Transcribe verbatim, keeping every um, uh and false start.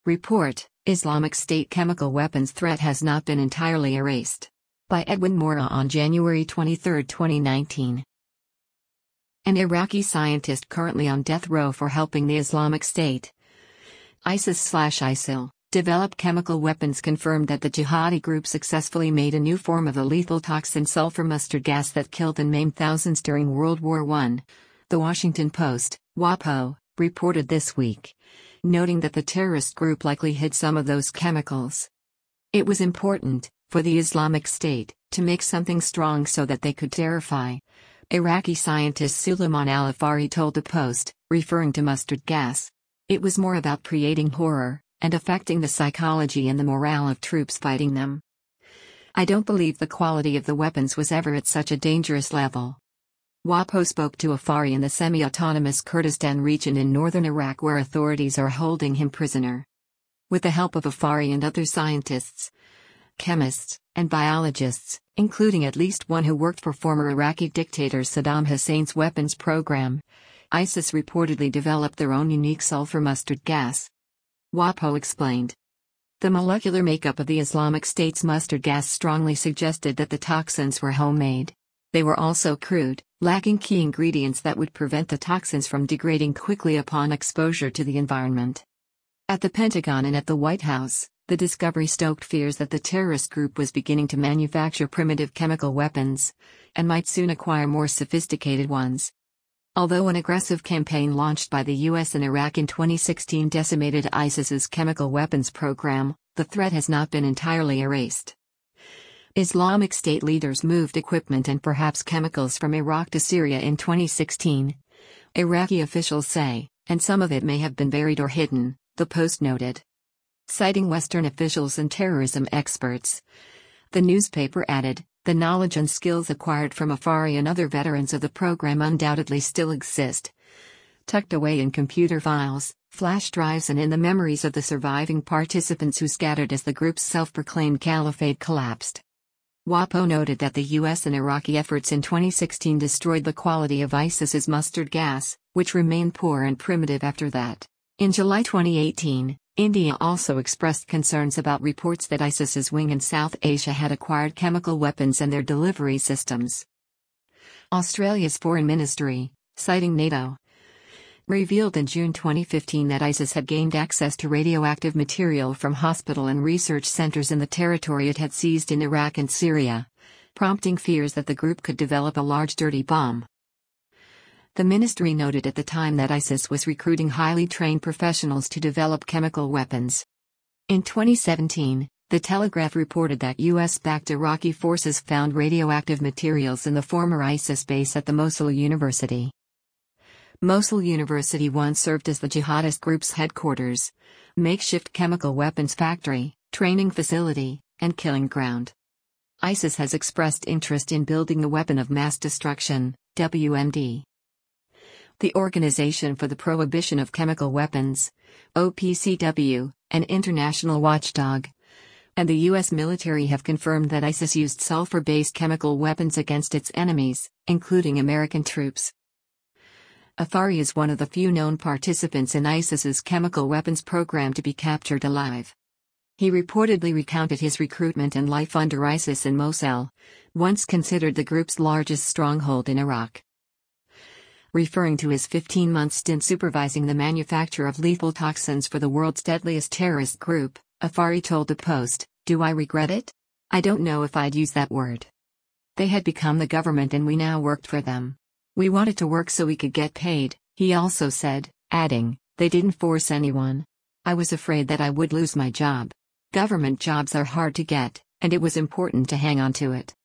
Report: Islamic State chemical weapons threat has not been entirely erased. By Edwin Mora on January twenty-third, twenty nineteen. An Iraqi scientist currently on death row for helping the Islamic State, ISIS/ISIL, develop chemical weapons confirmed that the jihadi group successfully made a new form of the lethal toxin sulfur mustard gas that killed and maimed thousands during World War One. The Washington Post, WAPO, reported this week, noting that the terrorist group likely hid some of those chemicals. It was important, for the Islamic State, to make something strong so that they could terrify. Iraqi scientist Suleiman Al-Afari told the Post, referring to mustard gas. It was more about creating horror, and affecting the psychology and the morale of troops fighting them. I don't believe the quality of the weapons was ever at such a dangerous level. WAPO spoke to Afari in the semi-autonomous Kurdistan region in northern Iraq where authorities are holding him prisoner. With the help of Afari and other scientists, chemists, and biologists, including at least one who worked for former Iraqi dictator Saddam Hussein's weapons program, ISIS reportedly developed their own unique sulfur mustard gas. WAPO explained. The molecular makeup of the Islamic State's mustard gas strongly suggested that the toxins were homemade. They were also crude, lacking key ingredients that would prevent the toxins from degrading quickly upon exposure to the environment. At the Pentagon and at the White House, the discovery stoked fears that the terrorist group was beginning to manufacture primitive chemical weapons, and might soon acquire more sophisticated ones. Although an aggressive campaign launched by the U S and Iraq in twenty sixteen decimated ISIS's chemical weapons program, the threat has not been entirely erased. Islamic State leaders moved equipment and perhaps chemicals from Iraq to Syria in twenty sixteen. Iraqi officials say, and some of it may have been buried or hidden, the Post noted. Citing Western officials and terrorism experts, the newspaper added, the knowledge and skills acquired from Afari and other veterans of the program undoubtedly still exist, tucked away in computer files, flash drives and in the memories of the surviving participants who scattered as the group's self-proclaimed caliphate collapsed. WAPO noted that the U S and Iraqi efforts in twenty sixteen destroyed the quality of ISIS's mustard gas, which remained poor and primitive after that. In July twenty eighteen, India also expressed concerns about reports that ISIS's wing in South Asia had acquired chemical weapons and their delivery systems. Australia's Foreign Ministry, citing NATO, revealed in June twenty fifteen that ISIS had gained access to radioactive material from hospital and research centers in the territory it had seized in Iraq and Syria, prompting fears that the group could develop a large dirty bomb. The ministry noted at the time that ISIS was recruiting highly trained professionals to develop chemical weapons. In twenty seventeen, The Telegraph reported that U S-backed Iraqi forces found radioactive materials in the former ISIS base at the Mosul University. Mosul University once served as the jihadist group's headquarters, makeshift chemical weapons factory, training facility, and killing ground. ISIS has expressed interest in building a weapon of mass destruction, W M D. The Organization for the Prohibition of Chemical Weapons, O P C W, an international watchdog, and the U S military have confirmed that ISIS used sulfur-based chemical weapons against its enemies, including American troops. Afari is one of the few known participants in ISIS's chemical weapons program to be captured alive. He reportedly recounted his recruitment and life under ISIS in Mosul, once considered the group's largest stronghold in Iraq. Referring to his fifteen-month stint supervising the manufacture of lethal toxins for the world's deadliest terrorist group, Afari told the Post, "Do I regret it? I don't know if I'd use that word. They had become the government and we now worked for them. We wanted to work so we could get paid," he also said, adding, "They didn't force anyone. I was afraid that I would lose my job. Government jobs are hard to get, and it was important to hang on to it."